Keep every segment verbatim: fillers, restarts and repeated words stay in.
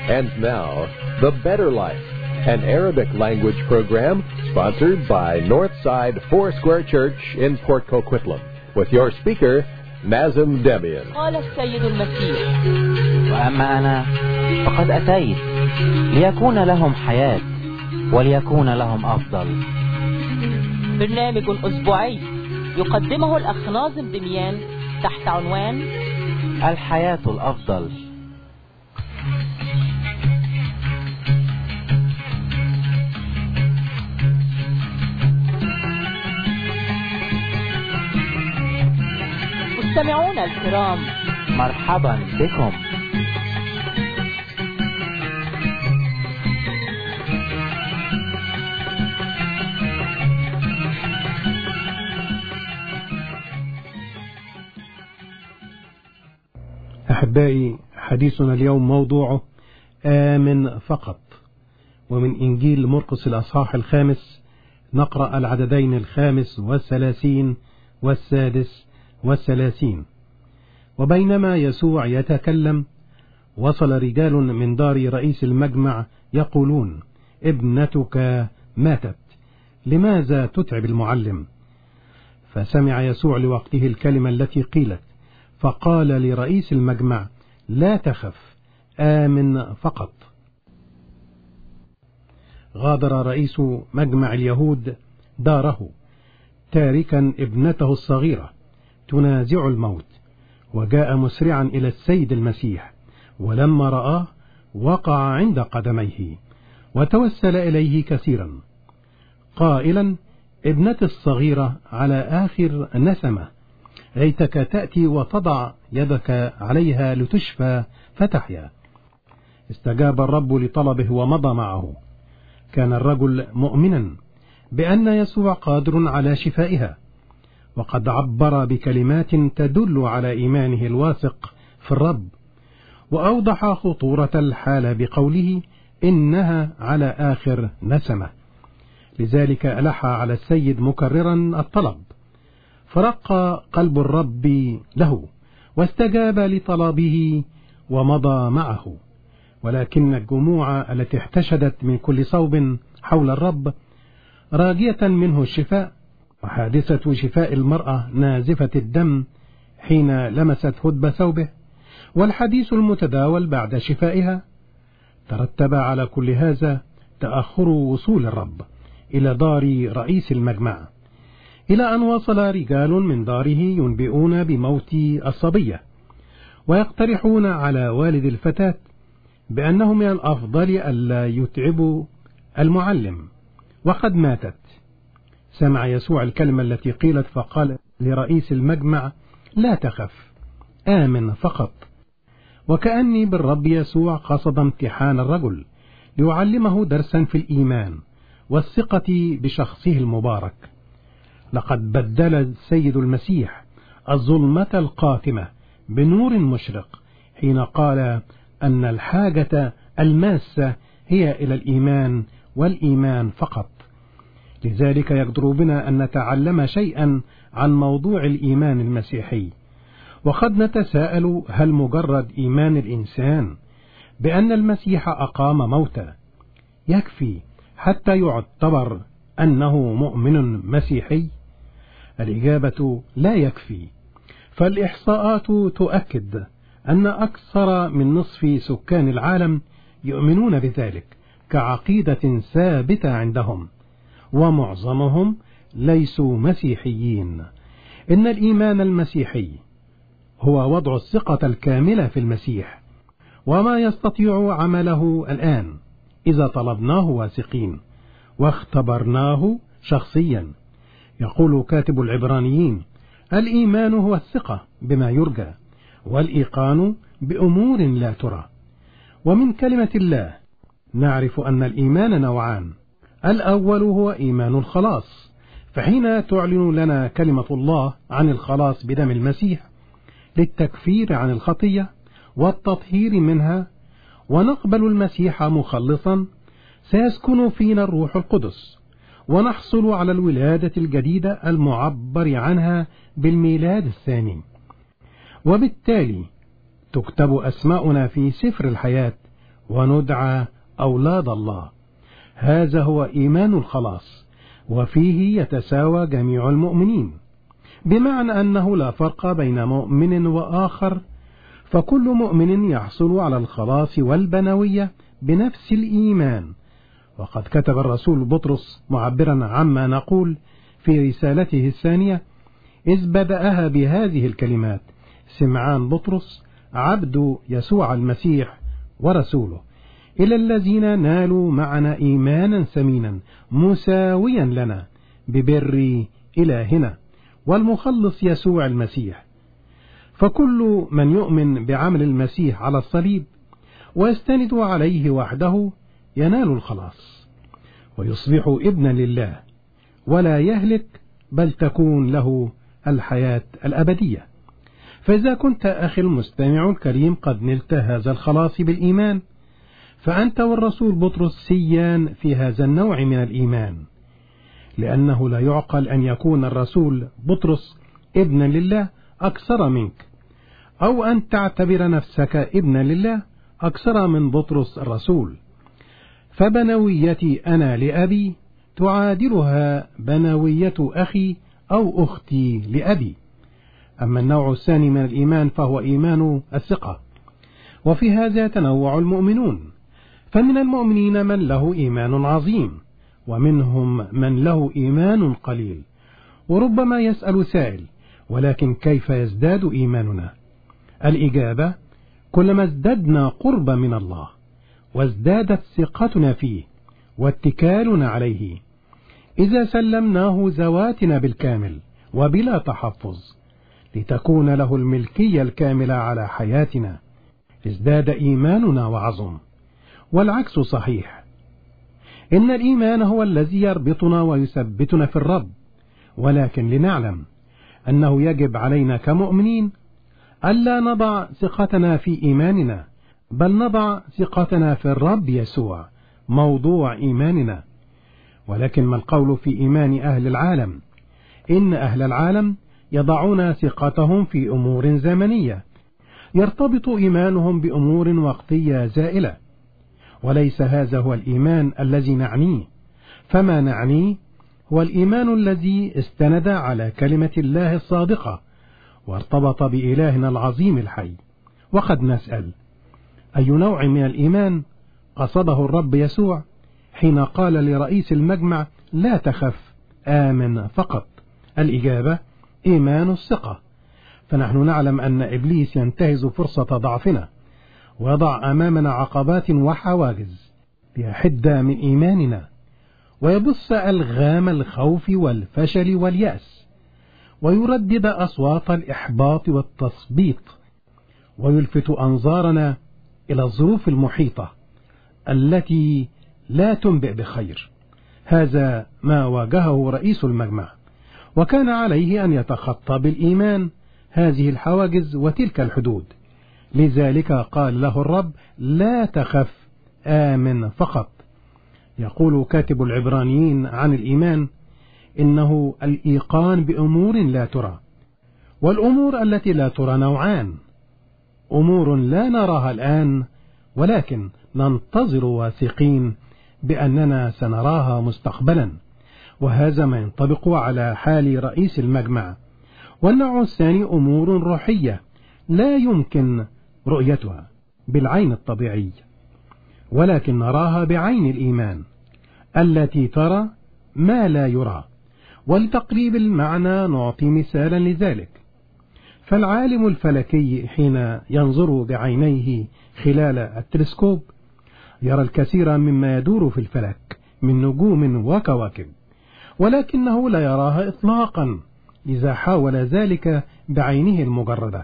And now, The Better Life, an Arabic language program sponsored by Northside Foursquare Church in Port Coquitlam, with your speaker, Nazim Debian. قال السيد المسيح: وأما أنا فقد أتيت ليكون لهم حياة وليكون لهم أفضل. برنامج أسبوعي يقدمه الأخ ناظم دميان تحت عنوان الحياة الأفضل. مستمعونا الكرام، مرحبا بكم. أحبائي، حديثنا اليوم موضوعه آمن فقط، ومن إنجيل مرقس الأصحاح الخامس نقرأ العددين الخامس والثلاثين والسادس والثلاثين. وبينما يسوع يتكلم وصل رجال من دار رئيس المجمع يقولون: ابنتك ماتت، لماذا تتعب المعلم؟ فسمع يسوع لوقته الكلمة التي قيلت، فقال لرئيس المجمع: لا تخف، آمن فقط. غادر رئيس مجمع اليهود داره تاركا ابنته الصغيرة تنازع الموت، وجاء مسرعا إلى السيد المسيح، ولما رآه وقع عند قدميه وتوسل إليه كثيرا قائلا: ابنتي الصغيرة على آخر نسمة، ليتك تأتي وتضع يدك عليها لتشفى فتحيا. استجاب الرب لطلبه ومضى معه. كان الرجل مؤمنا بأن يسوع قادر على شفائها، وقد عبر بكلمات تدل على إيمانه الواثق في الرب، وأوضح خطورة الحالة بقوله: إنها على آخر نسمة. لذلك ألح على السيد مكررا الطلب، فرق قلب الرب له واستجاب لطلبه ومضى معه. ولكن الجموع التي احتشدت من كل صوب حول الرب راجية منه الشفاء، وحادثة شفاء المرأة نازفة الدم حين لمست هدب ثوبه، والحديث المتداول بعد شفائها، ترتب على كل هذا تأخر وصول الرب إلى دار رئيس المجمع، إلى أن وصل رجال من داره ينبئون بموت الصبية، ويقترحون على والد الفتاة بأنه من الأفضل ألا يتعبوا المعلم وقد ماتت. سمع يسوع الكلمة التي قيلت، فقال لرئيس المجمع: لا تخف، آمن فقط. وكأني بالرب يسوع قصد امتحان الرجل ليعلمه درسا في الإيمان والثقة بشخصه المبارك. لقد بدل السيد المسيح الظلمة القاتمة بنور مشرق حين قال أن الحاجة الماسة هي إلى الإيمان والإيمان فقط. لذلك يقدر بنا أن نتعلم شيئا عن موضوع الإيمان المسيحي. وقد نتساءل: هل مجرد إيمان الإنسان بأن المسيح أقام موتى يكفي حتى يعتبر أنه مؤمن مسيحي؟ الإجابة: لا يكفي. فالإحصاءات تؤكد أن أكثر من نصف سكان العالم يؤمنون بذلك كعقيدة ثابتة عندهم، ومعظمهم ليسوا مسيحيين. إن الإيمان المسيحي هو وضع الثقة الكاملة في المسيح وما يستطيع عمله الآن إذا طلبناه واثقين واختبرناه شخصيا. يقول كاتب العبرانيين: الإيمان هو الثقة بما يرجى، والإيقان بأمور لا ترى. ومن كلمة الله نعرف أن الإيمان نوعان: الأول هو إيمان الخلاص، فحين تعلن لنا كلمة الله عن الخلاص بدم المسيح للتكفير عن الخطية والتطهير منها، ونقبل المسيح مخلصا، سيسكن فينا الروح القدس، ونحصل على الولادة الجديدة المعبر عنها بالميلاد الثاني، وبالتالي تكتب أسماؤنا في سفر الحياة وندعى أولاد الله. هذا هو إيمان الخلاص، وفيه يتساوى جميع المؤمنين، بمعنى أنه لا فرق بين مؤمن وآخر، فكل مؤمن يحصل على الخلاص والبنوية بنفس الإيمان. وقد كتب الرسول بطرس معبرا عما نقول في رسالته الثانية، إذ بدأها بهذه الكلمات: سمعان بطرس عبد يسوع المسيح ورسوله، إلى الذين نالوا معنا إيمانا ثمينا مساويا لنا ببر إلهنا والمخلص يسوع المسيح. فكل من يؤمن بعمل المسيح على الصليب ويستند عليه وحده ينال الخلاص ويصبح ابنا لله، ولا يهلك بل تكون له الحياة الأبدية. فإذا كنت أخي المستمع الكريم قد نلت هذا الخلاص بالإيمان، فأنت والرسول بطرس سيان في هذا النوع من الإيمان، لأنه لا يعقل أن يكون الرسول بطرس ابنا لله أكثر منك، أو أن تعتبر نفسك ابنا لله أكثر من بطرس الرسول. فبنويتي أنا لأبي تعادلها بنوية أخي أو أختي لأبي. أما النوع الثاني من الإيمان فهو إيمان الثقة، وفي هذا يتنوع المؤمنون، فمن المؤمنين من له إيمان عظيم، ومنهم من له إيمان قليل. وربما يسأل سائل: ولكن كيف يزداد إيماننا؟ الإجابة: كلما ازددنا قربا من الله وازدادت ثقتنا فيه واتكالنا عليه، إذا سلمناه ذواتنا بالكامل وبلا تحفظ لتكون له الملكية الكاملة على حياتنا، ازداد إيماننا وعظم. والعكس صحيح، إن الإيمان هو الذي يربطنا ويثبتنا في الرب، ولكن لنعلم أنه يجب علينا كمؤمنين ألا نضع ثقتنا في إيماننا، بل نضع ثقتنا في الرب يسوع موضوع إيماننا. ولكن ما القول في إيمان أهل العالم؟ إن أهل العالم يضعون ثقتهم في أمور زمنية، يرتبط إيمانهم بأمور وقتية زائلة، وليس هذا هو الإيمان الذي نعنيه. فما نعنيه هو الإيمان الذي استند على كلمة الله الصادقة وارتبط بإلهنا العظيم الحي. وقد نسأل: أي نوع من الإيمان قصده الرب يسوع حين قال لرئيس المجمع: لا تخف، آمن فقط؟ الإجابة: إيمان الثقة. فنحن نعلم أن إبليس ينتهز فرصة ضعفنا ويضع أمامنا عقبات وحواجز ليحد من إيماننا، ويبث ألغام الخوف والفشل واليأس، ويردد أصوات الإحباط والتثبيط، ويلفت أنظارنا إلى الظروف المحيطة التي لا تنبئ بخير. هذا ما واجهه رئيس المجمع، وكان عليه أن يتخطى بالإيمان هذه الحواجز وتلك الحدود. لذلك قال له الرب: لا تخف، آمن فقط. يقول كاتب العبرانيين عن الإيمان إنه الإيقان بأمور لا ترى، والأمور التي لا ترى نوعان: أمور لا نراها الآن ولكن ننتظر واثقين بأننا سنراها مستقبلا، وهذا ما ينطبق على حال رئيس المجمع. والنوع الثاني أمور روحية لا يمكن رؤيتها بالعين الطبيعية، ولكن نراها بعين الإيمان التي ترى ما لا يرى. ولتقريب المعنى نعطي مثالا لذلك. فالعالم الفلكي حين ينظر بعينيه خلال التلسكوب يرى الكثير مما يدور في الفلك من نجوم وكواكب، ولكنه لا يراها إطلاقا إذا حاول ذلك بعينه المجردة.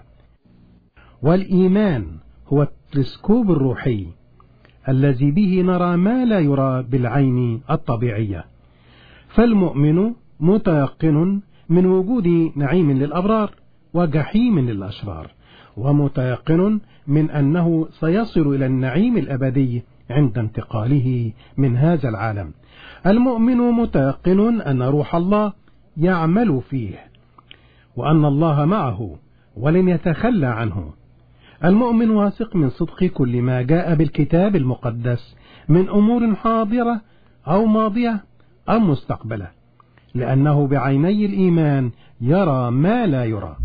والإيمان هو التلسكوب الروحي الذي به نرى ما لا يرى بالعين الطبيعية. فالمؤمن متيقن من وجود نعيم للأبرار وجحيم للأشرار، ومتيقن من أنه سيصل إلى النعيم الأبدي عند انتقاله من هذا العالم. المؤمن متيقن أن روح الله يعمل فيه، وأن الله معه ولن يتخلى عنه. المؤمن واثق من صدق كل ما جاء بالكتاب المقدس من أمور حاضرة أو ماضية أو مستقبلة، لأنه بعيني الإيمان يرى ما لا يرى.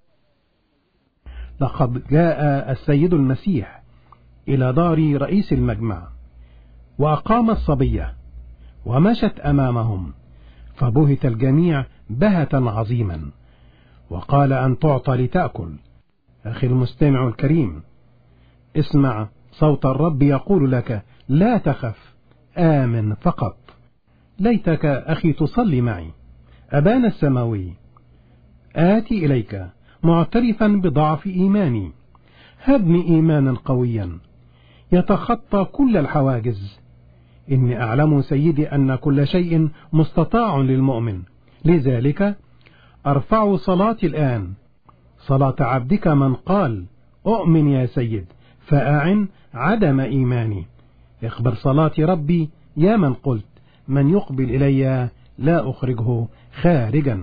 لقد جاء السيد المسيح إلى دار رئيس المجمع وأقام الصبية ومشت أمامهم، فبهت الجميع بهتا عظيما، وقال أن تعطى لتأكل. أخي المستمع الكريم، اسمع صوت الرب يقول لك: لا تخف، آمن فقط. ليتك أخي تصلي معي. أبانا السماوي، آتي إليك معترفا بضعف إيماني، هبني إيمانا قويا يتخطى كل الحواجز. إني أعلم سيدي أن كل شيء مستطاع للمؤمن، لذلك أرفع صلاتي الآن، صلاة عبدك من قال: أؤمن يا سيد فأعن عدم إيماني. اخبر صلاتي ربي يا من قلت: من يقبل إلي لا أخرجه خارجا.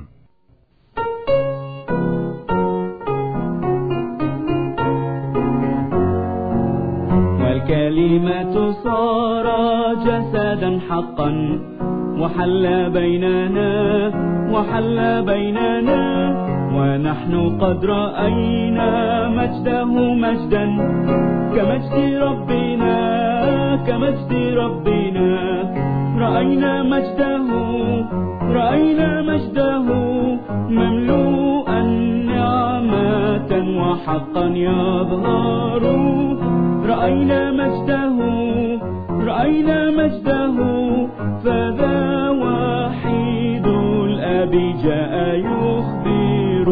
والكلمة صار جسدا حقا وحل بيننا وحل بيننا، ونحن قد رأينا مجده مجدا كمجد ربنا كمجد ربنا. رأينا مجده رأينا مجده مملوءا نعمة وحقا يظهر. رأينا مجده رأينا مجده فذا وحيد الأب جاء يخبر.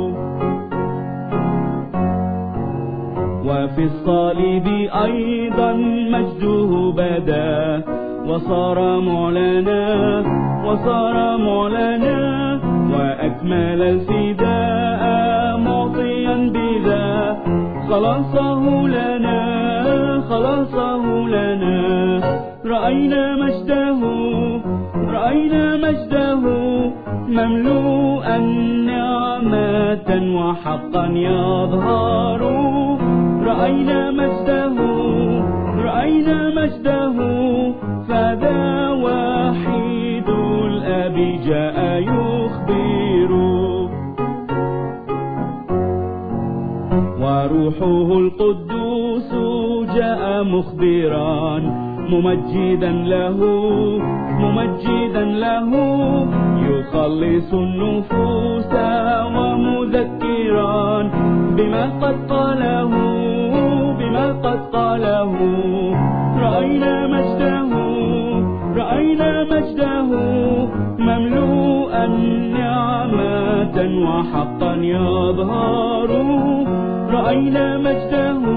وفي الصليب أيضا مجده بدا وصار معلنا وصار معلنا، وأكمل الفداء معطيا بذا خلاصه لنا خلاصه لنا. رأينا مجده رأينا مجده مملوءا نعمة وحقا يظهر. رأينا مجده رأينا مجده فذا وحيد الأب جاء يخبر. وروحه القدوس جاء مخبرا ممجدا له ممجدا له، يخلص النفوس ومذكرا بما قد قاله بما قد قاله. رأينا مجده رأينا مجده مملوءا نعمة وحقا يظهر. رأينا مجده